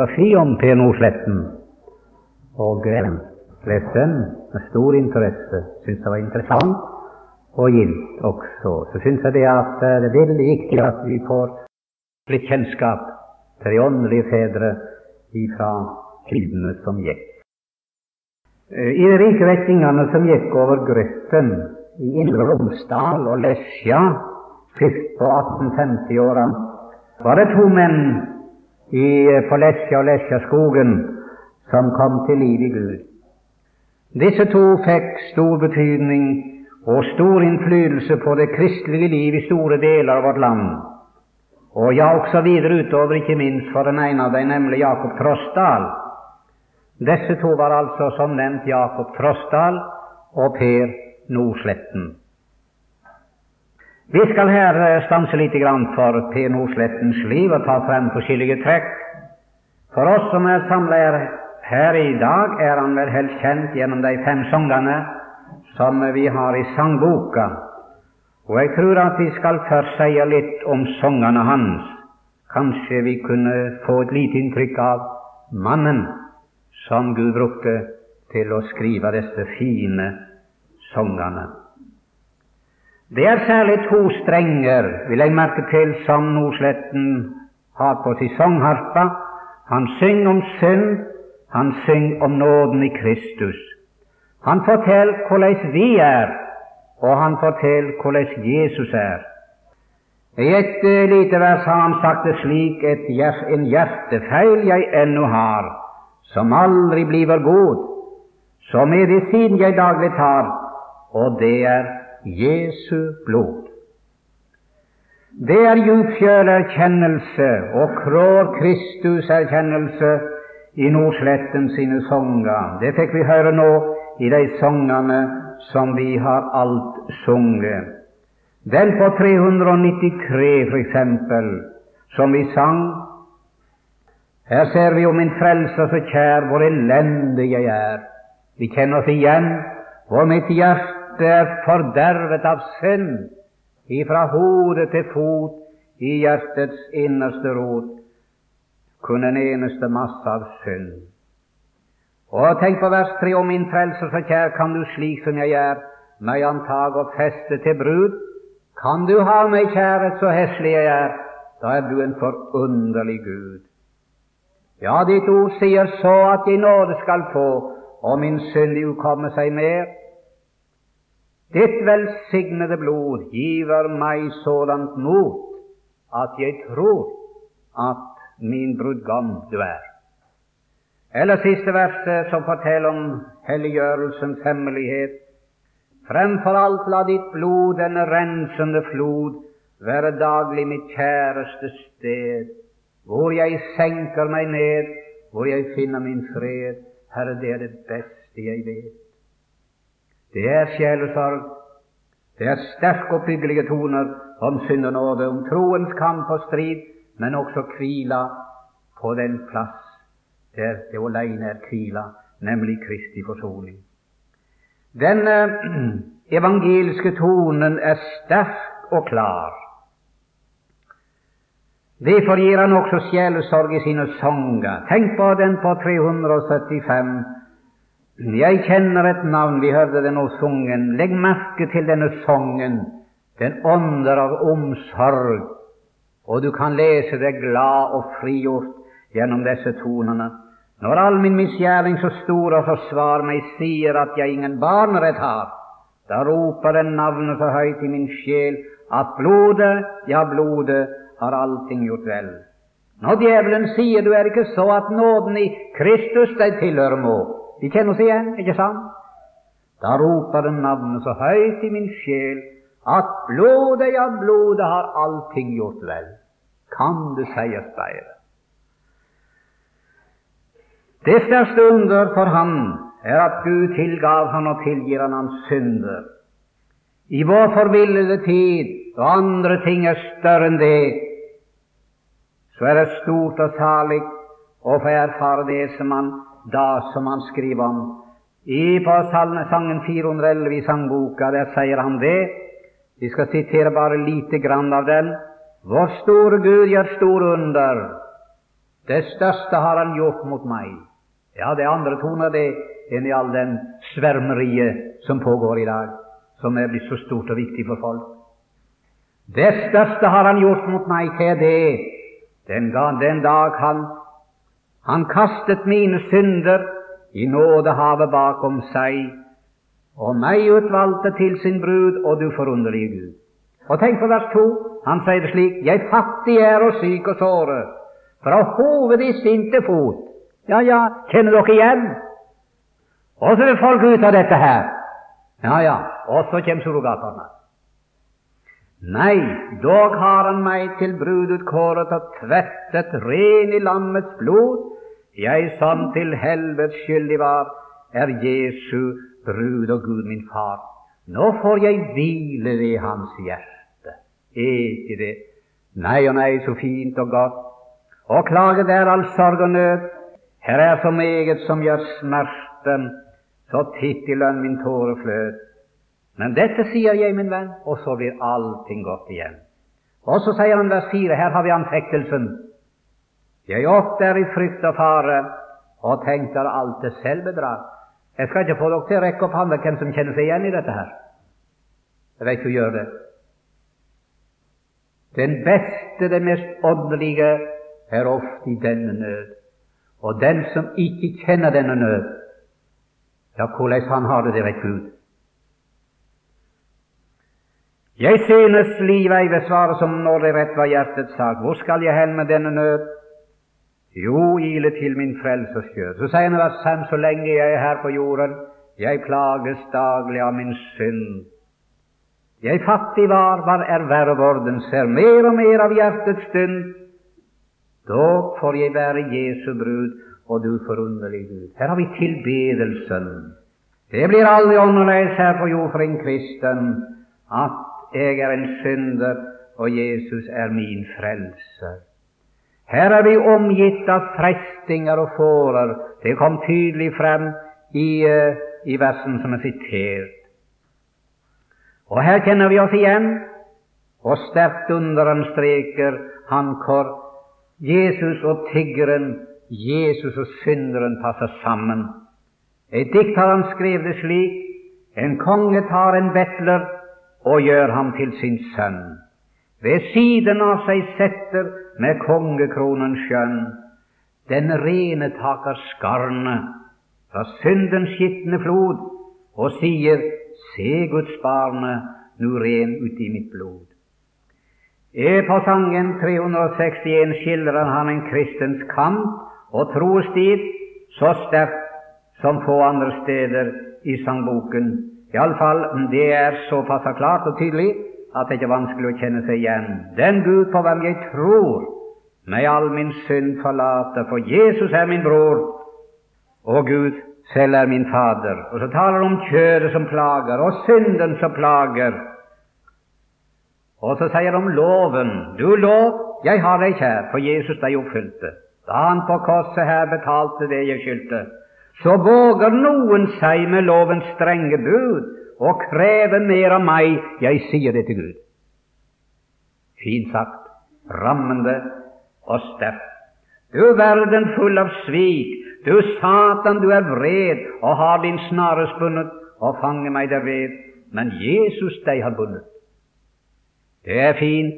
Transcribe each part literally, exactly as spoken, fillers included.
Fri om Per Nordsletten, og jeg leste den med stor interesse. Synes det var interessant og gildt også. Så synes jeg det at det er veldig viktig at vi får litt kjennskap til de åndelige fedre ifra tidene som gikk. I de rike retningene som gikk over Grøtten i Indre Romsdal og Lesja sist på atten femti-årene, var det to menn i, på Lesja og Lesjaskogen som kom til liv i Gud. Disse to fikk stor betydning og stor innflytelse på det kristelige liv i store deler av vårt land, og ja, også videre utover, ikke minst for den ene av dem, nemlig Jakob Trosdal. Disse to var altså som nevnt Jakob Trosdal og Per Nordsletten. Vi skal her stanse litt grann for Per Nordslettens liv og ta frem forskjellige trekk. For oss som er samlet her i dag, er han vel helst kjent gjennom de fem sangene som vi har i sangboka. Og jeg tror at vi skal først si litt om sangene hans. Kanskje vi kunne få et lite inntrykk av mannen som Gud brukte til å skrive disse fine sangene. Det er særlig to strenger, vil jeg merke til, som Nordsletten har på sin sangharpa. Han synger om synd, han synger om nåden i Kristus. Han forteller hvordan vi er, og han forteller hvordan Jesus er. I et uh, lite vers har han sagt det slik: et hjer en hjertefeil jeg ennå har, som aldri bliver god, som medisin jeg daglig tar, og det er Jesu blod. Det er djupfjølerkjennelse og krår Kristus erkjennelse i Nordsletten sine sanger. Det fikk vi høre nå i de sangene som vi har alt sunget. Den på tre hundre nittitre, for eksempel, som vi sang. Her ser vi om min frelser så kjær, hvor elendig jeg er. Vi kjenner oss igjen, hvor mitt hjerte det er fordervet av synd, ifra hode til fot, i hjertets innerste rot, kun en eneste masse av synd. Og tenk på vers tre: om min frelser så kjær, kan du slik som jeg er, meg antag og feste til brud? Kan du ha meg kjære, så heslig jeg er, da er du en forunderlig Gud. Ja, ditt ord sier så at jeg nåde skal få, og min synd ukomme seg mer. Ditt velsignede blod giver meg sådant mot, at jeg tror at min brudgom du er. Eller siste verset som forteller om helliggjørelsens hemmelighet: fremfor alt la ditt blod, denne rensende flod, være daglig mitt kjæreste sted, hvor jeg senker meg ned, hvor jeg finner min fred. Herre, det er det beste jeg vet. Det er sjelesorg, det er sterke og byggelige toner om synd og nåde, om troens kamp og strid, men også hvila på den plass der det alene er hvila, nemlig Kristi forsoning. Den eh, evangeliske tonen er sterk og klar. Derfor gir han også sjelesorg i sine sanger. Tenk på den på tre hundre syttifem. Jeg kjenner et navn, vi hørte det nå sungen. Legg merke til denne sangen, den ånder av omsorg, og du kan lese det glad og frigjort gjennom disse tonene. Når all min misgjerning så stor og så svar meg sier at jeg ingen barnerett har, da roper den navnet så høyt i min sjel at blodet, ja blodet, har allting gjort vel. Når djevelen sier du er ikke så at nåden i Kristus deg tilhører må, vi kjenner oss igjen, ikke sant? Da roper den navnet så høyt i min sjel at blodet, ja blodet, har allting gjort vel. Kan det sies bedre? Det største under for han er at Gud tilgav han og tilgir han hans synder. I vår forvillede tid, og andre ting er større enn det, så er det stort og salig å få erfare det som han da som han skriver om. I på sangen fire hundre og elleve i sangboka, der sier han det. Vi skal sitere bare lite grann av den. Vår store Gud gjør store under, Det største har han gjort mot meg. Ja, det er andre toner det enn i all den svermeriet som pågår i dag, som er blitt så stort og viktig for folk. Det største har han gjort mot meg til det, den, den dag han, han kastet mine synder i nådehavet bakom seg, og meg utvalgte til sin brud, og du forunderlige Gud. Og tenk på vers to, han sier det slik: jeg fattig er og syk og såre, fra hoved i sinn til fot. Ja, ja, kjenner dere igjen? Og så vil folk ut av dette her. Ja, ja, og så kommer surrogatbarna. Nei, dog har han meg til brudutkåret og tvettet ren i lammets blod. Jeg som til helvets skyldig var, er Jesu brud og Gud min far. Nå får jeg hvile ved hans hjerte. Ikke det? Nei og nei, så fint og godt. Og klage der all sorg og nød. Her er så meget som gjør smerten, så titt i lønn min tåre flød. Men dette sier jeg, min venn, og så blir allting godt igjen. Og så sier han vers fire, her har vi anfektelsen. Jeg ofte er i frykt og fare, og tenker alt det selvbedrag. Jeg skal ikke få dere til å rekke opp hånda hvem som kjenner seg igjen i dette her. Jeg vet du gjør det. Den beste, det mest åndelige, er ofte i denne nød. Og den som ikke kjenner denne nød, ja, hvordan han har det, det vet Gud. Jeg synes livet ei ved svaret som når det rett var hjertets sak. Hvor skal jeg hen med denne nød? Jo, ile til min frelsers skjød. Så sier han vers fem, så lenge jeg er her på jorden, jeg plages daglig av min synd. Jeg fattig var, var erverv orden, ser mer og mer av hjertets stund. Dog får jeg være Jesu brud, og du forunderlig Gud. Her har vi tilbedelsen. Det blir aldri annerledes her på jord for en kristen, at jeg er en synder, og Jesus er min frelser. Her er vi omgitt av frestinger og fårer. Det kom tydelig frem i, uh, i versen som er sitert. Og her kjenner vi oss igjen, og sterkt understreker han hvor Jesus og tiggeren, Jesus og synderen passer sammen. Et dikt har han skrevet det slik: en konge tar en bettler og gjør ham til sin sønn. Ved siden av seg setter med kongekronen skjønn. Den rene taker skarne fra syndens skitne flod og sier: se Guds barne, nu ren ut i mitt blod. I på sangen tre hundre og sekstien skildrer han en kristens kamp og troestil så sterkt som få andre steder i sangboken. I alle fall, det er såpass klart og tydelig at det ikke er vanskelig å kjenne seg igjen. Den Gud på hvem jeg tror, meg all min synd forlater, for Jesus er min bror, og Gud selv er min fader. Og så taler han om kjødet som plager, og synden som plager. Og så sier han om loven. Du lov, jeg har deg kjær, for Jesus deg oppfylte. Da han på korset her betalte det jeg skyldte, så våger noen seg med lovens strenge bud og kreve mer av meg, jeg sier det til Gud. Fint sagt, rammende og sterkt. Du verden full av svik, du Satan, du er vred og har din snare spunnet og fanger meg derved, men Jesus deg har bundet. Det er fint.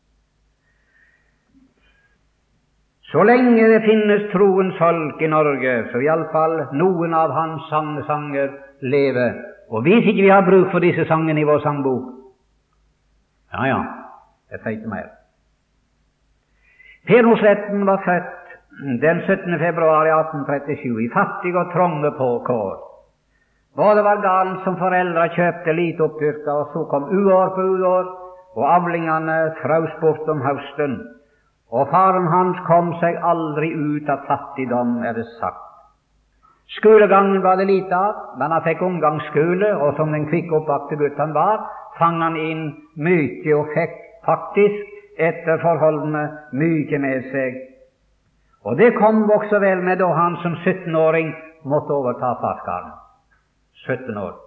Så lenge det finnes troens folk i Norge, så i alle fall noen av hans sanne sanger lever. Og hvis ikke vi har bruk for disse sangene i vår sangbok, ja, ja, jeg sier ikke mer. Per Norsletten var født den syttende februar i atten trettisju i fattige og trange kår. Både var galen som foreldre kjøpte lite oppdyrka, og så kom uår på uår, og avlingene fraus bort om høsten. Og faren hans kom seg aldri ut av fattigdom, er det sagt. Skolegangen var det lite av, men han fikk omgangsskole, og som den kvikke oppvakte gutt han var, fang han inn mye og fikk faktisk etter forholdene mye med seg. Og det kom også vel med da han som syttenåring måtte overta farskaren. sytten år.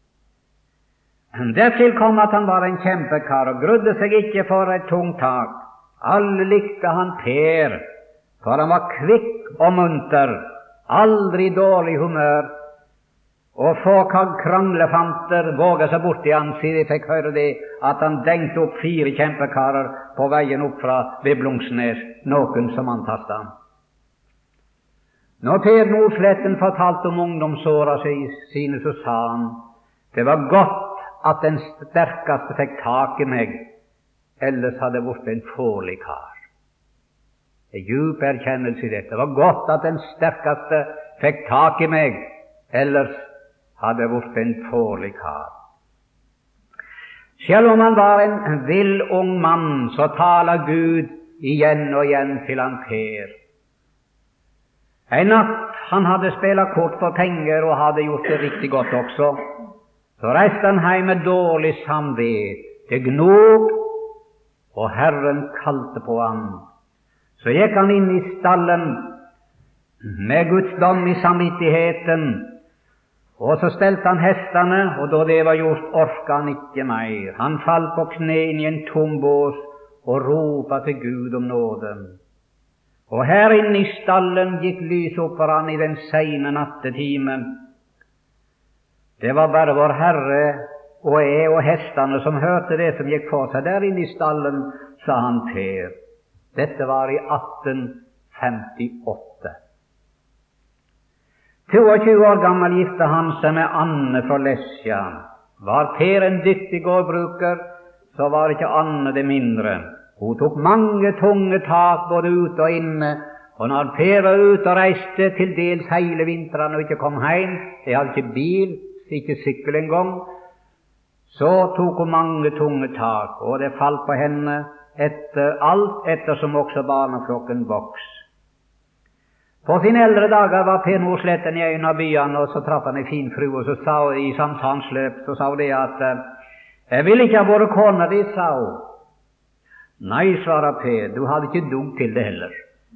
Dertil kom at han var en kjempekar og grudde seg ikke for et tungt tak. Alle likte han Per, for han var kvikk og munter, aldri dårlig humør, og få kranglefanter våget seg bort i han, siden de fikk høre det, at han dengte opp fire kjempekarer på veien opp fra Veblungsnes, noen som antastet han. Når Per Nordsletten fortalte om ungdomsåra sine, så sa han, det var godt at den sterkeste fikk tak i meg, ellers hadde jeg vært en fårlig kar. En djup erkjennelse i dette. Det var godt at den sterkeste fikk tak i meg, ellers hadde jeg vært en fårlig kar. Selv om han var en vill ung mann, så taler Gud igjen og igjen til han Per. En natt han hadde spilt kort for penger og hadde gjort det riktig godt også, så reiste han hjem med dårlig samvittighet. Det gnog, og Herren kalte på han. Så gikk han inn i stallen med Guds dom i samvittigheten, og så stelte han hestene, og da det var gjort, orka han ikke mer. Han falt på kne inn i en tom bås og ropa til Gud om nåde. Og her inne i stallen gikk lyset opp for han i den seine nattetimen. Det var bare vår Herre og jeg og hestene som hørte det som gikk for seg der inne i stallen, sa han Per. Dette var i atten femtiåtte. tjueto år gammel gifte han seg med Anne fra Lesja. Var Per en dyktig gårdbruker, så var ikke Anne det mindre. Hun tok mange tunge tak både ute og inne, og når Per var ute og reiste til dels hele vinteren og ikke kom hjem, de hadde ikke bil, ikke sykkel engang, så tok hun mange tunge tak, og det falt på henne etter alt ettersom også barneflokken voks. På sine eldre dager var Per Nordsletten i en av byene, og så traff han en fin fru, og så sa hun i samtalens løp, så sa hun det at jeg vil ikke ha vært kona di, sa hun. Nei, svarer Per, du hadde ikke dug til det heller.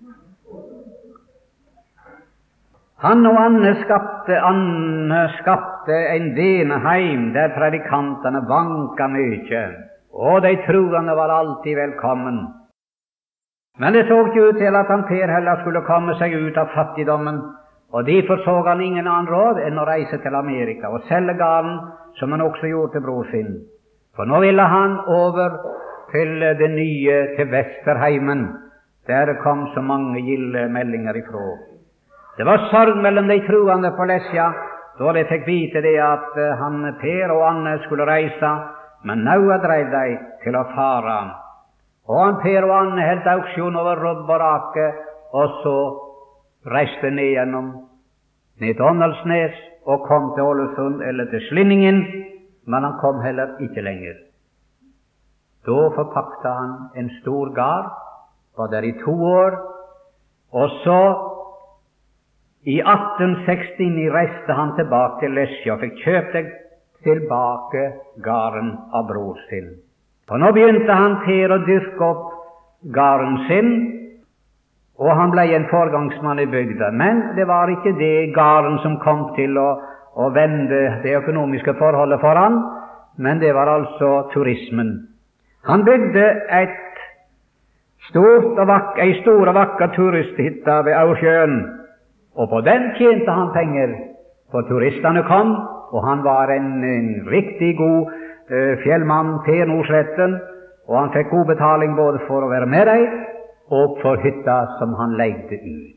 Han og Anne skapte, Anne skapte en veneheim der predikantene vanka mye, og de troende var alltid velkommen. Men det så ikke ut til at han Per heller skulle komme seg ut av fattigdommen, og derfor så han ingen annen råd enn å reise til Amerika og selge gården, som han også gjorde til bror sin. For nå ville han over til det nye, til Vesterheimen, der det kom så mange gilde meldinger ifra. Det var sorg mellom de troende på Lesja, da de fikk vite det at han Per og Anne skulle reise, men nå drev de til å fare. Og han Per og Anne helt auksjon over Robb og Rake, og så reiste ned gjennom ned til Åndalsnes og kom til Ålesund eller til Slinningen, men han kom heller ikke lenger. Da forpakta han en stor gard, var der i to år, og så i atten sekstini reiste han tilbake til Lesja og fikk kjøpt tilbake gården av bror sin. Og nå begynte han Per å dyrke opp gården sin, og han ble en foregangsmann i bygda. Men det var ikke det gården som kom til å, å vende det økonomiske forholdet for han, men det var altså turismen. Han bygde et stort og vak- ei stor og vakker turisthytte ved Aursjøen, og på den tjente han penger, for turistene kom, og han var en, en riktig god eh, fjellmann, Per Nordsletten, og han fikk god betaling både for å være med dem, og for hytta som han leide ut.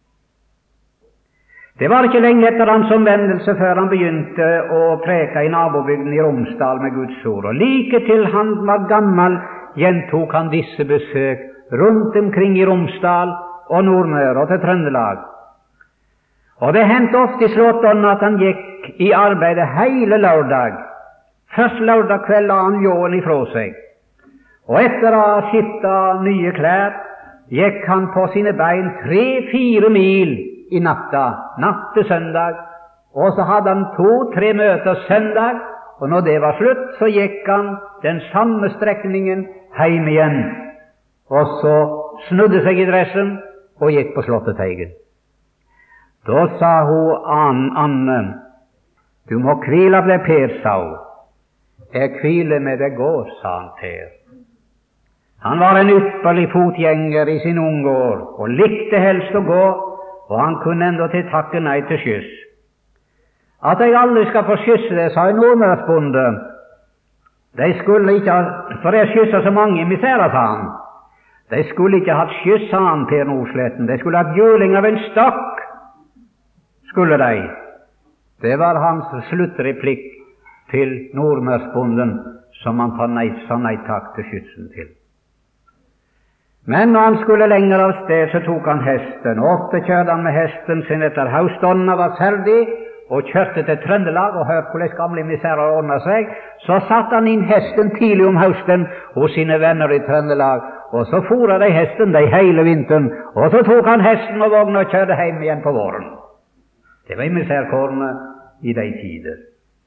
Det var ikke lenge etter hans omvendelse før han begynte å preke i nabobygden i Romsdal med Guds ord, og like til han var gammel, gjentok han disse besøk rundt omkring i Romsdal og Nordmøre og til Trøndelag. Og det hendte ofte i Slåttånden at han gikk i arbeidet hele lørdag. Først lørdag kveld la han ljåen ifra seg, og etter å ha skiftet nye klær, gikk han på sine bein tre-fire mil i natta, natt til søndag, og så hadde han to-tre møter søndag, og når det var slutt, så gikk han den samme strekningen hjem igjen, og så snudde seg i dressen og gikk på Slåtteteigen. Da sa hun Anne, du må hvile deg, Per, sa hun. Jeg hviler med deg gå, sa han Per. Han var en ypperlig fotgjenger i sin unge år, og likte helst å gå, og han kunne enda til takke nei til skyss. At jeg aldri skal få skysse det, sa en nordmørsbonde. De skulle ikke ha, for jeg skysset så mange i misæra, sa han. De skulle ikke hatt skyss, sa han, Per Nordsletten. De skulle hatt juling av en stokk, skulle de. Det var hans sluttreplikk til nordmørsbonden, som han sa nei, sa nei takk til skyssen til. Men når han skulle lenger av sted, så tok han hesten. Ofte kjørte han med hesten sin etter haustånda var ferdig, og kjørte til Trøndelag og hørte hvordan gamle misærer ordnet seg. Så satte han inn hesten tidlig om høsten hos sine venner i Trøndelag, og så foret de hesten de hele vinteren, og så tok han hesten og vognen og kjørte hjem igjen på våren. Det var misærkårene i de tider.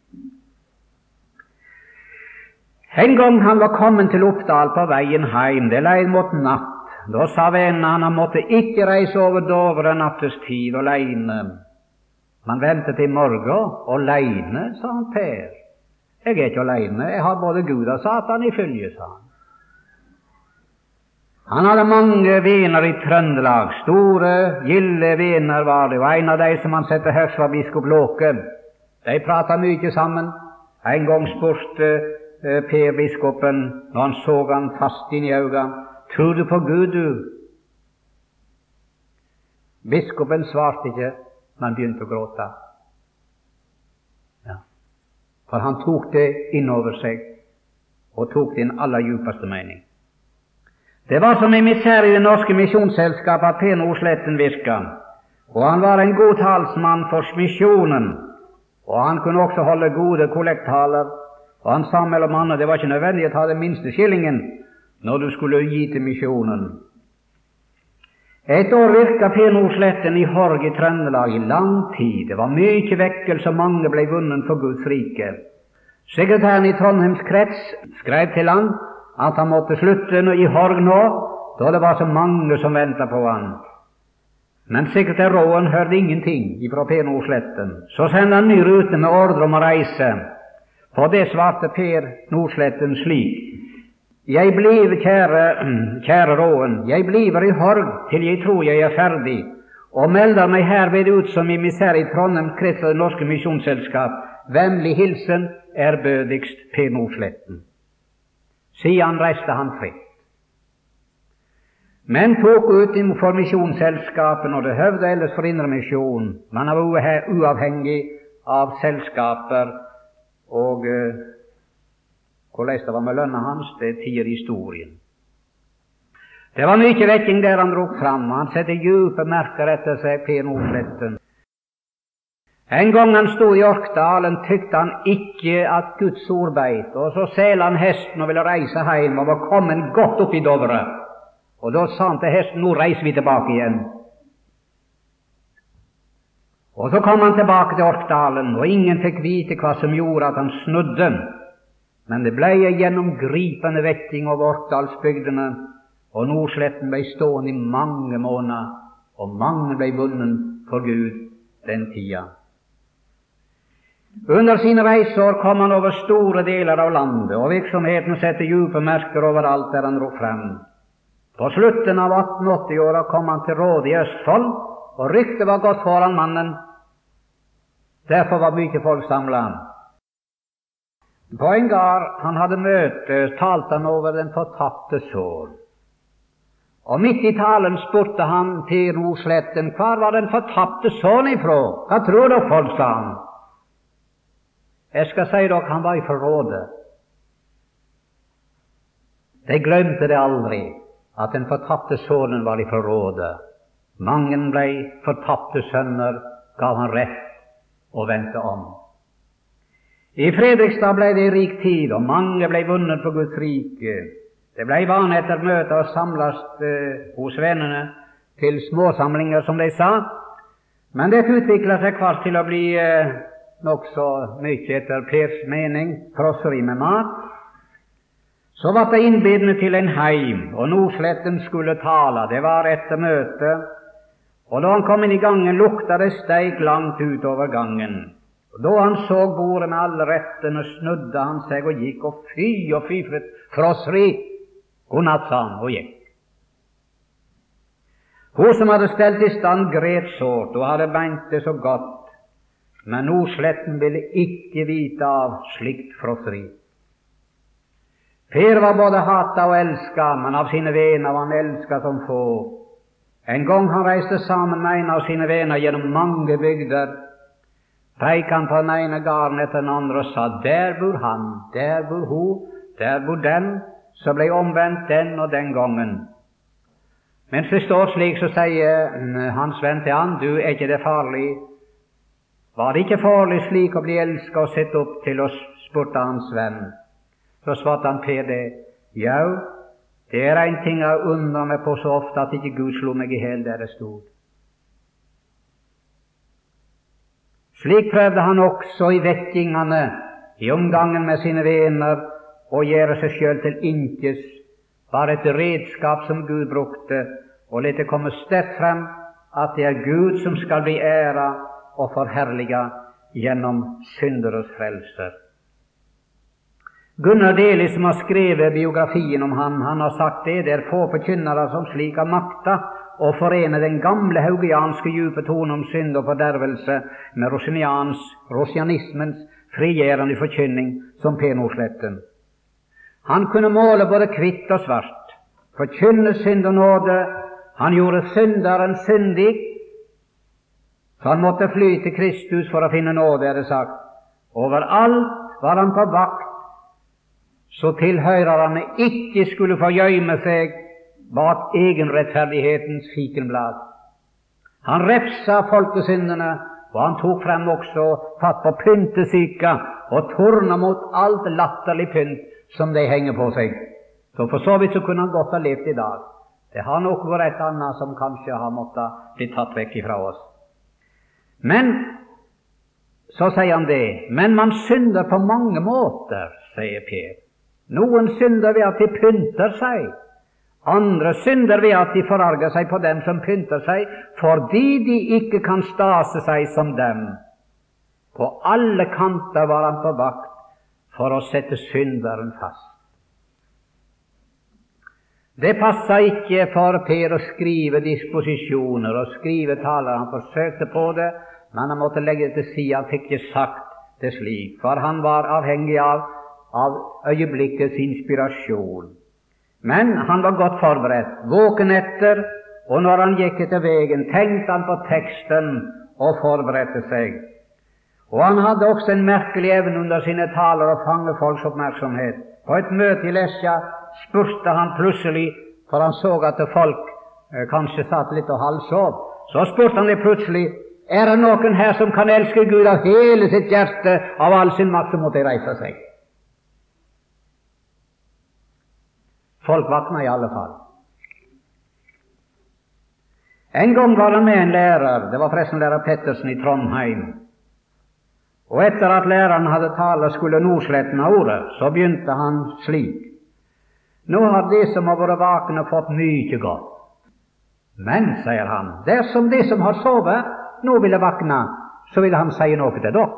En gang han var kommet til Oppdal på veien hjem, det leid mot natt, da sa vennen han han måtte ikke reise over Dovre nattestid alene. Man ventet til morgen, og alene, sa han Per. Jeg er ikke alene, jeg har både Gud og Satan i følge, sa han. Han hadde mange venner i Trøndelag, store, gilde venner var det, og en av de som han sette høyst var biskop Låke. De pratet mye sammen. En gang spurte eh, Per biskopen, når han så han fast inn i øynene, tror du på Gud, du? Biskopen svarte ikke, men begynte å gråte. Ja. For han tok det innover seg, og tok det i den aller djupeste mening. Det var som en misær i Det norske misjonsselskap at Per Nordsletten virket, og han var en god talsmann for misjonen, og han kunne også holde gode kollekttaler, og han sa mellom andre, det var ikke nødvendig å ta den minste skillingen når du skulle gi til misjonen. Et år virket Per Nordsletten i Horg i Trøndelag i lang tid. Det var mye vekkelse, og mange ble vunnet for Guds rike. Sekretæren i Trondheims krets skrev til han at han måtte slutte i Horg nå, da det var så mange som ventet på han. Men sekretær Råen hørte ingenting fra Per Nordsletten. Så sendte han ny rute med ordre om å reise. På det svarte Per Nordsletten slik: Jeg blir, kjære, kjære Råen, jeg bliver i Horg til jeg tror jeg er ferdig, og melder meg herved ut som emissær i Trondheim krets av Det norske misjonsselskap. Vennlig hilsen ærbødigst Per Nordsletten. Siden reiste han fritt, men tok ut for misjonsselskapet når det høvde ellers for indre misjon. Man var uavhengig av selskaper, og uh, hvordan det var med lønna hans, det tier historien. Det var mye vekking der han drog fram, og han sette djupe merker etter seg, Per Nordsletten. En gang han stod i Orkdalen, tykte han ikke at Guds ord beit, og så sel han hesten og ville reise heim, og var kommet godt opp i Dovre. Og da sa han til hesten, nå reiser vi tilbake igjen. Og så kom han tilbake til Orkdalen, og ingen fikk vite hva som gjorde at han snudde. Men det ble en gjennomgripende vekking over Orkdalsbygdene, og Nordsletten ble stående i mange måneder, og mange ble vunnet for Gud den tida. Under sine reiser kom han over store deler av landet, og virksomheten sette djupe merker overalt der han dro frem. På slutten av atten-åtti-åra kom han til Råde i Østfold, og ryktet var godt foran mannen. Derfor var mye folk samlet. På en gard han hadde møte, talte han over den fortapte sønn. Og midt i talen spurte han Per Nordsletten, hva var den fortapte sønn ifra? Hva tror dere folk, sa han? Jeg skal si dere, han var i forrådet. De glemte det aldri, at den fortapte sønnen var i forrådet. Mange ble fortapte sønner, gav han rett og vendte om. I Fredrikstad ble det rik tid, og mange ble vunnet for Guds rike. Det ble vane etter møter å samles eh, hos vennene til småsamlinger, som de sa, men det utviklet seg kvart til å bli eh, nokså mye etter Pers mening, frosseri med mat. Så var det innbydende til en heim, og Nordsletten skulle tale. Det var etter møte, og da han kom inn i gangen, lukta det steik langt utover gangen. Og da han så bordet med alle rettene, snudde han seg og gikk, og fy og fy for et frosseri, God natt, sa han, og gikk. Hun som hadde stelt i stand, gret sårt og hadde meint det så godt, men Nordsletten ville ikke vite av slikt fråtseri. Per var både hata og elska, men av sine venner var han elska som få. En gang han reiste sammen med en av sine venner gjennom mange bygder, peik han på den ene gården etter den andre og sa, der bor han, der bor hun, der bor den, så ble omvendt den og den gangen. Mens det står slik, så sier hans venn til han, du, er ikke det farlig? Var det ikke farlig slik å bli elsket og sett opp til oss, spurte hans venn. Så svarte han Per det, ja, det er en ting jeg undrer meg på så ofte, at ikke Gud slo meg i hel der det stod. Slik prøvde han også i vekkingene, i omgangen med sine venner, å gjøre seg selv til inkes, bare et redskap som Gud brukte, og lette komme sterkt frem at det er Gud som skal bli æra og forherliget gjennom synderes frelser. Gunnar Deli, som har skrevet biografien om han, han har sagt det, det er få forkynnere som slik har makta å forene den gamle haugianske djupe tone om synd og fordervelse med rosinians, rosianismens frigjørende forkynning som Per Nordsletten. Han kunne måle både hvitt og svart, forkynne synd og nåde. Han gjorde synderen syndig, så han måtte fly til Kristus for å finne nåde, er det sagt. Overalt var han på vakt, så tilhørerne ikke skulle få gjemme seg bak egenrettferdighetens fikenblad. Han refsa folkesyndene, og han tok frem også fatt på pyntesyka og torna mot alt latterlig pynt som de henger på seg. Så for så vidt så kunne han godt ha levd i dag. Det har nok vært et annet som kanskje har måttet bli tatt vekk ifra oss. Men så sier han det, men man synder på mange måter, sier Per. Noen synder ved at de pynter seg, andre synder ved at de forarger seg på dem som pynter seg, fordi de ikke kan stase seg som dem. På alle kanter var han på vakt for å sette synderen fast. Det passet ikke for Per å skrive disposisjoner og skrive taler. Han forsøkte på det, men han måtte legge det til side. Han fikk ikke sagt det slik, for han var avhengig av, av øyeblikkets inspirasjon. Men han var godt forberedt, våken etter, og når han gikk etter veien, tenkte han på teksten og forberedte seg. Og han hadde også en merkelig evne under sine taler å fange folks oppmerksomhet. På et møte i Lesja spurte han plutselig, for han så at folk eh, kanskje satt litt og halvsov, så spurte han det plutselig, er det noen her som kan elske Gud av hele sitt hjerte, av all sin makt, så måtte de reise seg. Folk vakna i alle fall. En gang var det med en lærer, det var forresten lærer Pettersen i Trondheim, og etter at læreren hadde talt skulle Nordsletten ha ordet, så begynte han slik. Nå har de som har vært vakne fått mye godt. Men, sier han, dersom de som har sovet nå ville vakne, så ville han si noe til dere.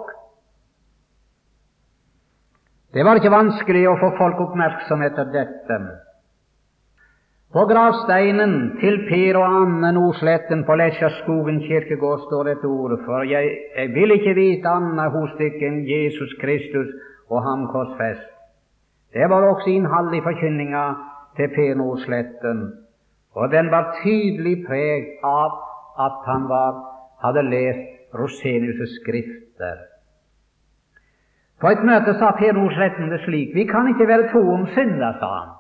Det var ikke vanskelig å få folk oppmerksomhet til dette. På gravsteinen til Per og Anne Nordsletten på Lesjaskogen kirkegård står et ord, for jeg, jeg vil ikke vite annet hos dere enn Jesus Kristus og ham korsfest. Det var også innholdet i forkynninga til Per Nordsletten, og den var tydelig preg av at han var, hadde lest Rosenius' skrifter. På et møte sa Per Nordsletten det slik, vi kan ikke være to om synder, sa han.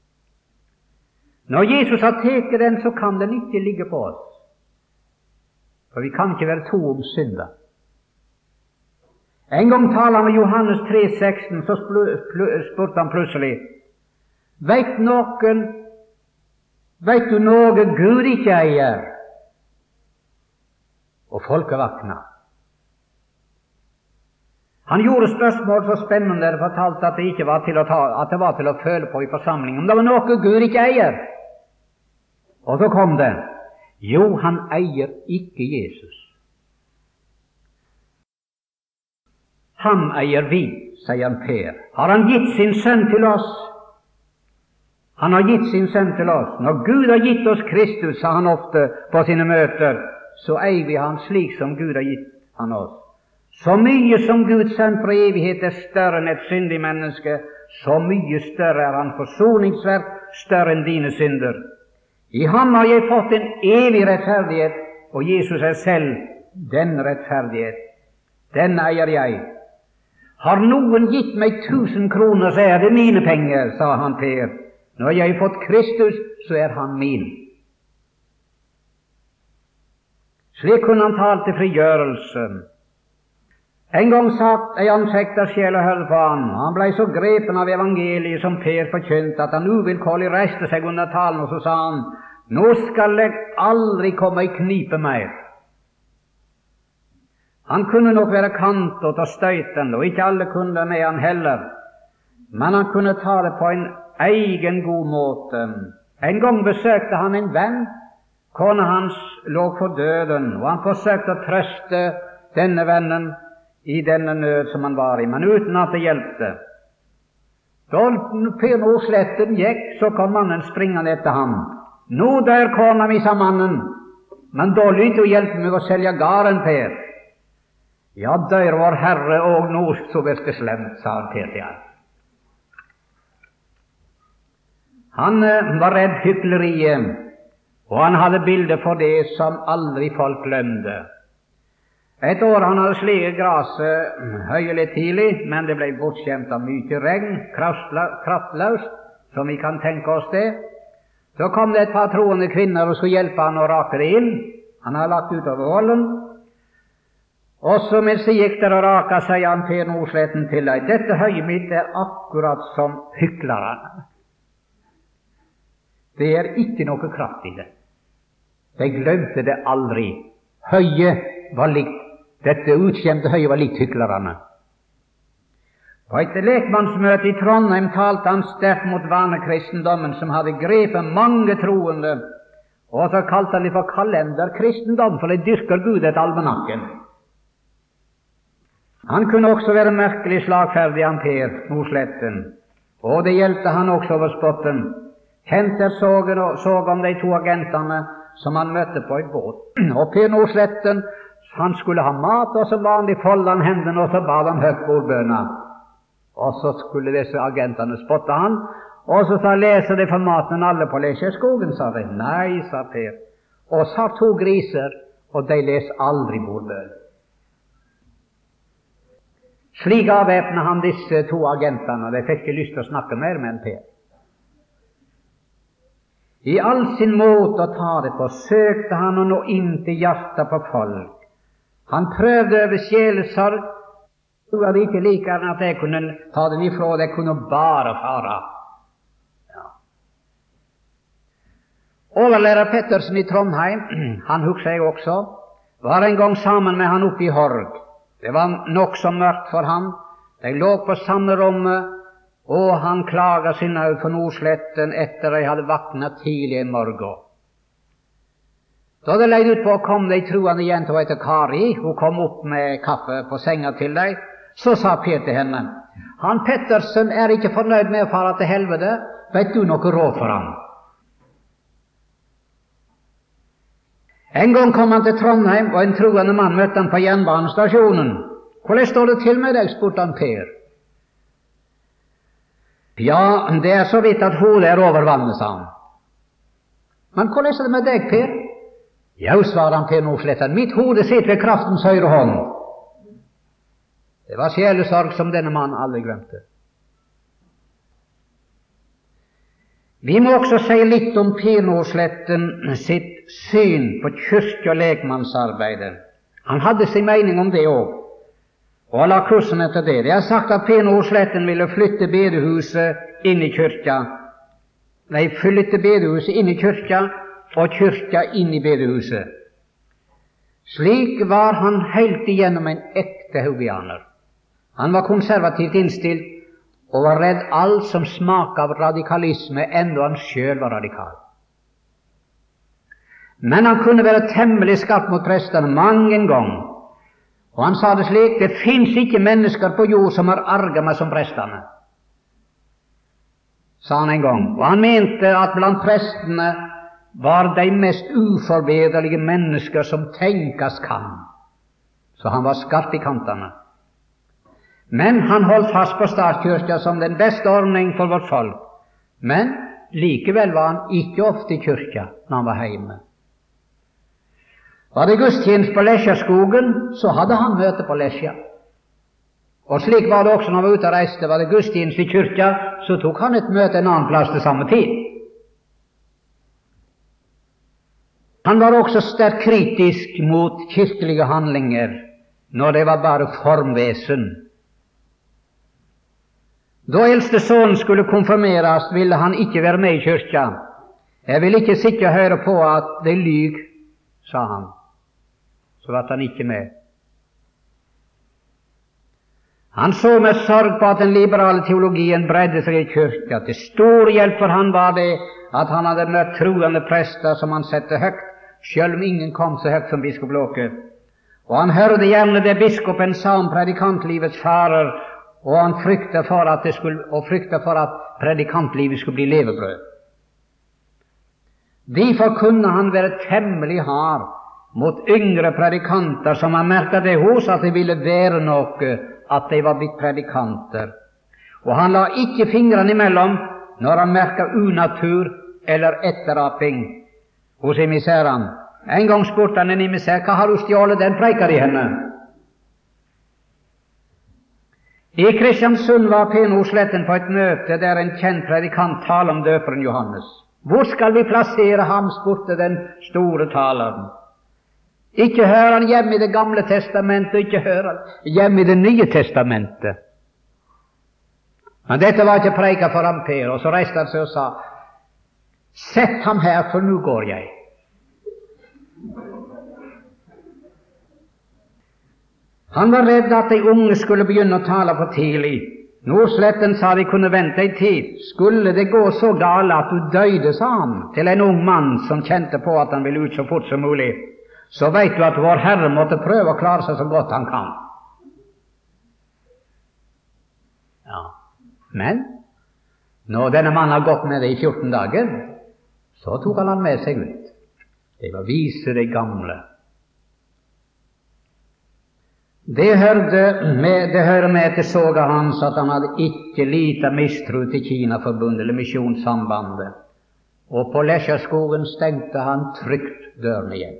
Når Jesus har tatt den, så kan den ikke ligge på oss, for vi kan ikke være to om synder. En gang taler han med Johannes tre seksten, så spurte han plutselig, vet noen, vet du noe Gud ikke eier? Og folket vakna. Han gjorde spørsmål så spennende, det fortalte at det ikke var til å ta, at det var til å føle på i forsamlingen. Det var noe Gud ikke eier. Og så kom det, jo, han eier ikke Jesus. Ham eier vi, sier han Per. Har han gitt sin sønn til oss? Han har gitt sin sønn til oss. Når Gud har gitt oss Kristus, sa han ofte på sine møter, så eier vi han slik som Gud har gitt han oss. Så mye som Guds sønn fra evighet er større enn et syndig menneske, så mye større er han forsoningsverk, større enn dine synder. I ham har jeg fått en evig rettferdighet, og Jesus er selv den rettferdighet. Den eier jeg. Har noen gitt meg tusen kroner, så er det mine penger, sa han Per. Når jeg har fått Kristus, så er han min. Slik kunne han tale til frigjørelse. En gang satt ei anfekta sjel og hørte på han. Han ble så grepen av evangeliet som Per forkynte, at han uvilkårlig reiste seg under talen, og så sa han, nå skal jeg aldri komme i knipe mer. Han kunne nok være kantot og støytende, og ikke alle kunne det med han heller, men han kunne ta det på en egen god måte. En gang besøkte han en venn. Kona hans lå for døden, og han forsøkte å trøste denne vennen i denne nød som han var i, men uten at det hjelpte. Da Per Nordsletten gikk, så kom mannen springende etter ham. Nå dør kona mi, sa mannen, men da lyt du hjelpe meg å selge gården, Per. Ja, dør vår Herre, og nå så virker slemt, sa Per til ham. Han eh, var redd hykleriet, og han hadde bilde for det som aldri folk glemte. Et år han hadde sliget graset høyelig tidlig, men det ble bortskjemt av mye regn, kraftløst, som vi kan tenke oss det. Så kom det et par troende kvinner og skulle hjelpe han å rake det inn. Han hadde lagt utover volden. Og så mens de gikk der og raka, sier han Per Nordsletten til deg, dette høyet mitt er akkurat som hyklerne. Det er ikke noe kraft i det. De glemte det aldri. Høyet var likt, dette utskjemte høyet var likt hyklerne. På et lekmannsmøte i Trondheim talte han sterkt mot vanekristendommen, som hadde grepet mange troende, og så kalte han det for kalenderkristendom, for de dyrker Gud etter almanakken. Han kunne også være merkelig slagferdig, han Per Nordsletten, og det gjeldte han også over spotten. Kjente sågen og så om de to agentene som han møtte på et båt. Og Per Nordsletten, han skulle ha mat, og så vanlig foldet han hendene, og så bad han høyt bordbønna. Og så skulle disse agentene spotte han, og så sa, leser de for maten alle på Lesjeskogen, sa de. Nei, sa Per. Og så to griser, og de leser aldri bordbøn. Slik avvæpnet han disse to agentene, og de fikk ikke lyst til å snakke mer med en Per. I all sin måte å ta det på, søkte han å nå inn til hjertet på folk. Han prøvde over sjelesorg. Det var ikke like at jeg kunne ta den ifra, det kunne bare fara. Ja. Overlærer Pettersen i Trondheim, han husker jeg også, var en gang sammen med han oppe i Horg. Det var nok så mørkt for han. De lå på samme rommet, og han klaget sin nød for Nordsletten etter de hadde vaknet tidlig en morgen. Da det leid ut på, kom de troende jenta etter Kari. Hun kom opp med kaffe på senga til deg. Så sa Per til henne, han Pettersen er ikke fornøyd med å fare til helvete. Vet du noe råd for ham? En gang kom han til Trondheim, og en troende mann møtte han på jernbanestasjonen. Hvordan står det til med deg, spurte han Per. Ja, det er så vidt at hodet er over vannet, sa han. Men hvordan er det med deg, Per? Ja, svarer han Per Nordsletten, mitt hode sitter ved kraftens høyre hånd. Det var sjelesorg som denne mannen aldri glemte. Vi må også si litt om Per Nordsletten sitt syn på kirke- og lekmannsarbeidet. Han hadde sin mening om det også, og la kursen etter det. Det er sagt at Per Nordsletten ville flytte bedehuset inn i kyrkja. Nei, flytte bedehuset inn i kyrkja, og kyrkja inn i bedehuset. Slik var han helt igjennom en ekte haugianer. Han var konservativt innstilt, og var redd alt som smak av radikalisme, enda han selv var radikal. Men han kunne være temmelig skarp mot prestene mange en gang, og han sa det slik, det finnes ikke mennesker på jord som har arget meg som prestene. sa han en gang. Og han mente at blant prestene var de mest uforbederlige mennesker som tenkes kan. Så han var skarp i kantene. Men han holdt fast på statskirka som den beste ordning for vårt folk. Men likevel var han ikke ofte i kyrka når han var hjemme. Var det gudstjeneste på Lesjaskogen, så hadde han møte på Lesja. Og slik var det også når han var ute og reiste. Var det gudstjeneste i kyrka, så tok han et møte en annen plass til samme tid. Han var også sterkt kritisk mot kirkelige handlinger når det var bare formvesen. Da eldste sønnen skulle konfirmeres, ville han ikke være med i kyrka. Jeg vil ikke sitte og høre på at det lyg, sa han. Så var han ikke med. Han så med sorg på at den liberale teologien bredde seg i kyrka. Til stor hjelp for han var det at han hadde møtt troende prester som han sette høyt, selv om ingen kom så høyt som biskop Låke. Og han hørte gjerne det biskopen sa om predikantlivets farer, og han frykta for at det skulle, og frykta for at predikantlivet skulle bli levebrød. Derfor kunne han være temmelig hard mot yngre predikanter som han merket det hos at de ville være noe, at de var blitt predikanter. Og han la ikke fingrene imellom når han merket unatur eller etteraping hos emissæren. En gang spurte han en emissær, hva har du stjålet den preika di henne? I Kristiansund var P. Nordsletten på et møte der en kjent predikant talte om døperen Johannes. Hvor skal vi plassere ham, spurte den store taleren. Ikke hører han hjemme i Det gamle testamentet, ikke hører han hjemme i Det nye testamentet. Men dette var ikke preika for ham, Per, og så reiste han seg og sa, sett ham her, for nå går jeg. Han var redd at de unge skulle begynne å tale for tidlig. Nordsletten sa de kunne vente en tid. Skulle det gå så galt at du døde, sa han, til en ung mann som kjente på at han ville ut så fort som mulig, så vet du at vår Herre måtte prøve å klare seg så godt han kan. Ja, men når denne mannen har gått med det i fjorten dager, så tok han han med seg ut. Det var vise det gamle. Det, hørte med, det hører med til såga hans at han hadde ikke lite mistro til Kinaforbundet eller Misjonssambandet, og på Lesjaskogen stengte han trygt dørene igjen.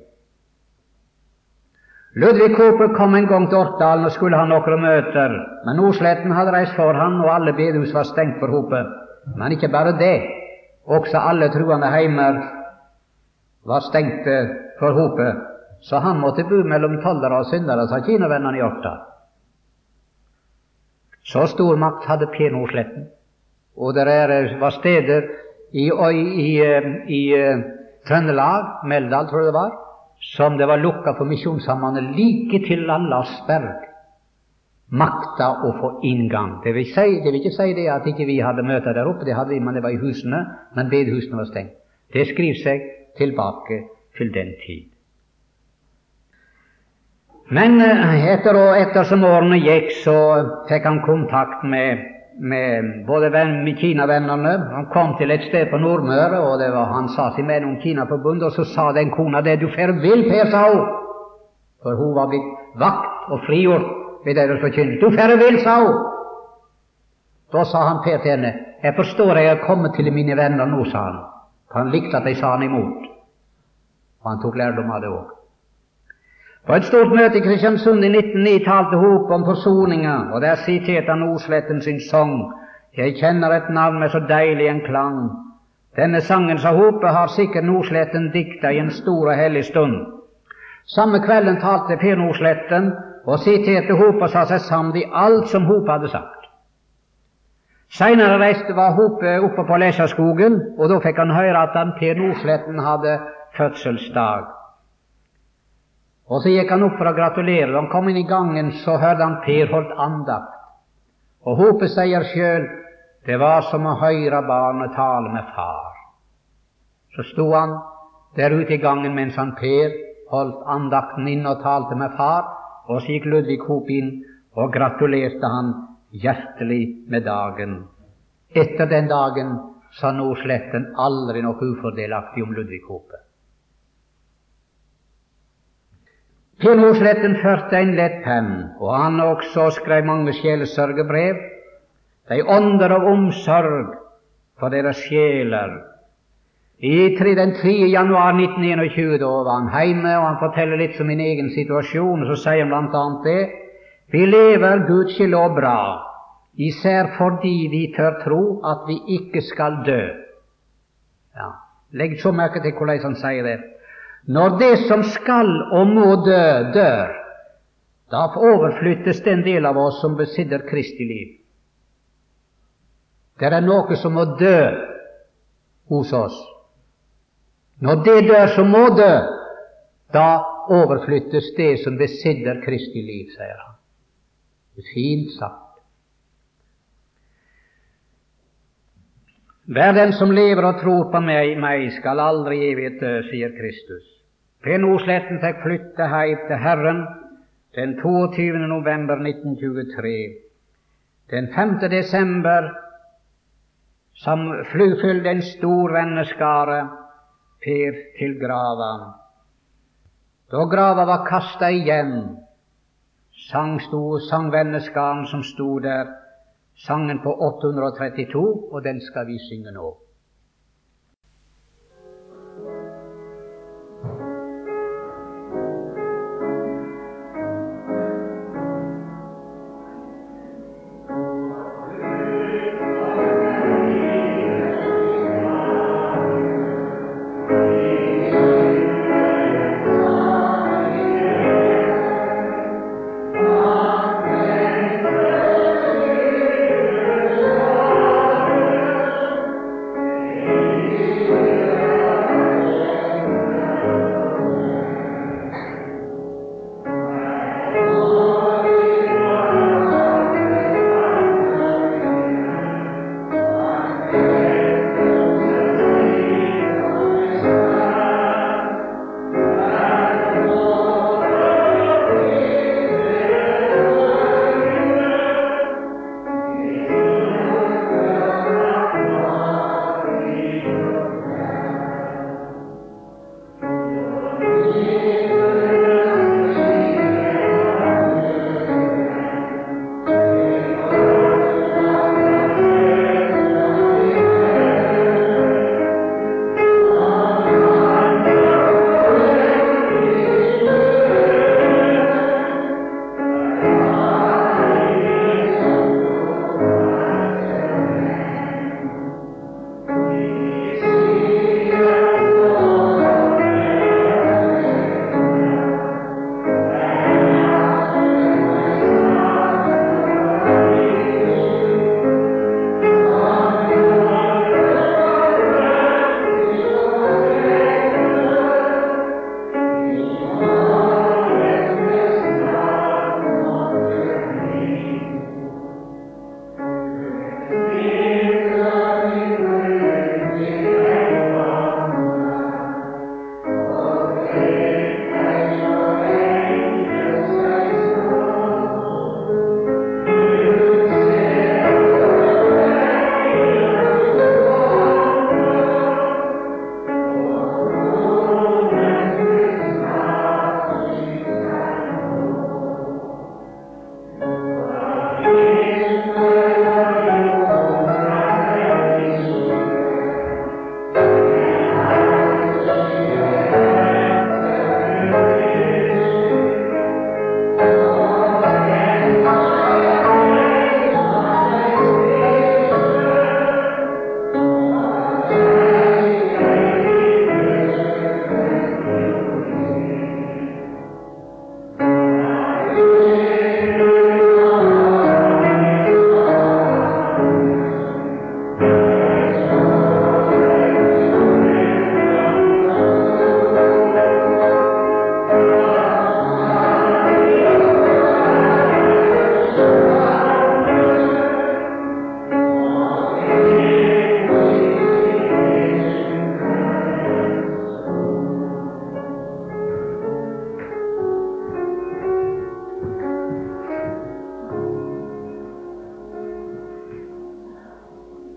Ludvig Cooper kom en gang til Ortdalen og skulle ha noen møter, men Nordsletten hadde reist for han, og alle bedehus var stengt for hopet. Men ikke bare det, også alle troende heimer var stengte for hopet, så han måtte bo mellom tollere og syndere, sa kinavennene i Orta. Så stor makt hadde P. Nordsletten, og det var steder i, i, i, i Trøndelag, Meldal tror jeg det var, som det var lukket for misjonssambandet like til Lasberg, makta å få inngang. Det vil, si, det vil ikke si det at ikke vi hadde møter der oppe, det hadde vi, men det var i husene, men bedehusene var stengt. Det skriver seg tilbake til den tid. Men etter og etter som årene gikk, så fikk han kontakt med, med både venn, med kinavennerne. Han kom til et sted på Nordmøre, og det var, han sa seg med om Kinaforbundet, og så sa den kona det, du fer vil, Per, sa hun. For hun var blitt vakt og frigjort ved deres forkynnelse. Du fer vil, sa hun. Da sa han Per til henne, jeg forstår jeg er kommet til mine venner nå, sa han. For han likte at de sa han imot. Og han tok lærdom av det også. På et stort møte i Kristiansund i nitten ni talte Hope om forsoninga, og der siterte han Nordsletten sin sang. Jeg kjenner et navn med så deilig en klang. Denne sangen, sa Hope, har sikkert Nordsletten dikta i en stor og hellig stund. Samme kvelden talte Per Nordsletten, og siterte Hope og sa seg sammen i alt som Hope hadde sagt. Senere reiste var Hope oppe på Lesjaskogen, og da fikk han høre at han Per Nordsletten hadde fødselsdag. Og så gikk han opp for å gratulere. Da han kom inn i gangen, så hørte han Per holdt andakt. Og Hope sier sjøl, det var som å høre barnet tale med far. Så sto han der ute i gangen mens han Per holdt andakten inn og talte med far, og så gikk Ludvig Hope inn og gratulerte han hjertelig med dagen. Etter den dagen sa Nordsletten aldri noe ufordelaktig om Ludvig Hope. Per Nordsletten førte en lett penn, og han også skrev mange sjelesørgebrev. De ånder av omsorg for deres sjeler. I den tredje januar nitten tjueen da var han hjemme, og han forteller litt om min egen situasjon, og så sier han blant annet det: vi lever gudskjelov bra, især fordi vi tør tro at vi ikke skal dø. Ja, legg så merke til hvordan han sier det. Når det som skal og må dø, dør, da overflyttes den del av oss som besitter Kristi liv. Det er noe som må dø hos oss. Når det dør som må dø, da overflyttes det som besitter Kristi liv, sier han. Det er fint sagt. Hver den som lever og tror på meg, meg skal aldri i evighet dø, sier Kristus. Per Nordsletten fikk flytte hjem til Herren den toogtyvende november nitten tjuetre. Den femte desember som fylte en stor venneskare Per til grava. Da grava var kastet igjen, sang, sang venneskaren som stod der, sangen på åtte hundre og trettito, og den skal vi synge nå.